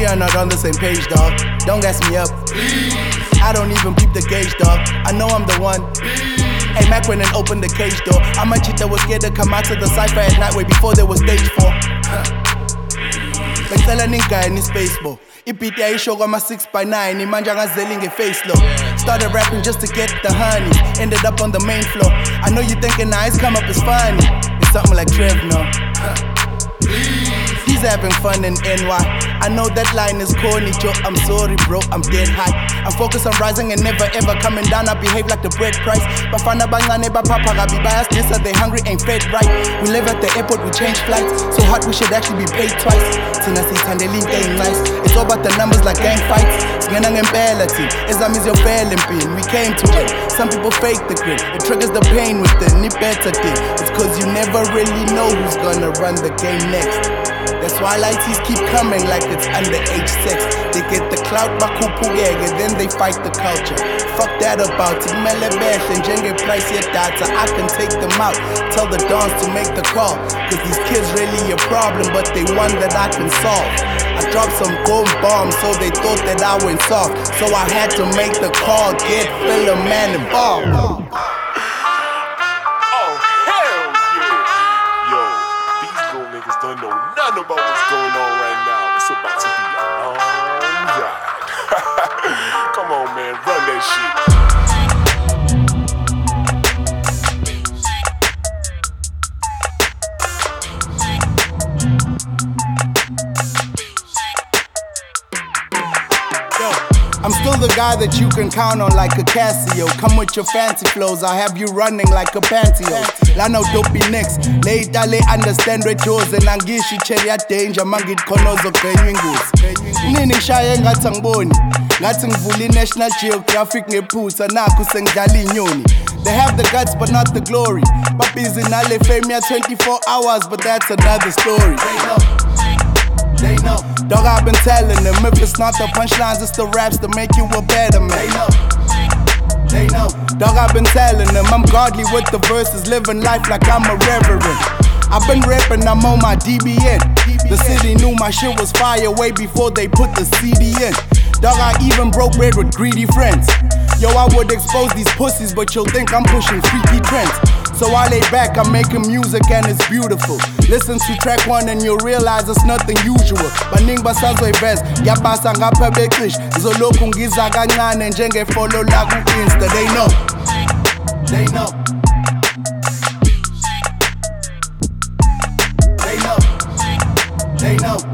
we are not on the same page, dog. Don't gas me up. I don't even peep the gauge, dog. I know I'm the one. Hey, Mac went and opened the cage door. I'm a cheater, was scared to come out to the cypher at night way before there was stage 4. Bengicela ninga in space, bo. Ipiti ayisho kwama 6x9, imanja ngazeli nge-face low. Started rapping just to get the honey, ended up on the main floor. I know you thinking nice, come up is funny. It's something like Trev, no. He's having fun in NY. I know that line is corny, Joe. I'm sorry, bro, I'm dead high. I'm focused on rising and never ever coming down. I behave like the bread price. Bafana bangane bapapa gabi bias. Nessa they hungry, ain't fed right. We live at the airport, we change flights. So hot we should actually be paid twice. Tina sithandeli ain't nice. It's all about the numbers like gang fights. Singena ngempela team. Exam is your failing pin. We came to win. Some people fake the grin. It triggers the pain within. Ni better thing. It's cause you never really know who's gonna run the game next. That's why lighties keep coming like it's underage sex. They get the clout bakupugege, then they fight the culture. Fuck that about it, mele besh and jenge price your data. I can take them out, tell the dons to make the call. Cause these kids really a problem, but they one that I can solve. I dropped some gold bombs, so they thought that I went soft. So I had to make the call, get Filler Man involved. Don't know nothing about what's going on right now. It's about to be a long ride. Come on, man, run that shit. I'm still the guy that you can count on like a Casio. Come with your fancy flows, I'll have you running like a Pantio. Lano dopey next, later they understand red jaws and angishi cherry danger, mangit konozo kenyingus. Nini shaye ngathi angiboni, ngathi ngivula National Geographic ngephusa nakho sengidlala inyoni. They have the guts but not the glory. Puppies in Ale fame 24 hours, but that's another story. They know. Dog, I've been telling them, if it's not the punchlines, it's the raps that make you a better man. They know. Dog, I've been telling them, I'm godly with the verses, living life like I'm a reverend. I've been rapping, I'm on my DBN. The city knew my shit was fire way before they put the CD in. Dog, I even broke bread with greedy friends. Yo, I would expose these pussies, but you'll think I'm pushing freaky trends. So I lay back, I'm making music and it's beautiful. Listen to track 1 and you'll realize it's nothing usual. Baning basazwe best, yabasa ngapha beklish. Zoloku ngiza kancane njenge follow la ku Insta. They know. They know. They know. They know.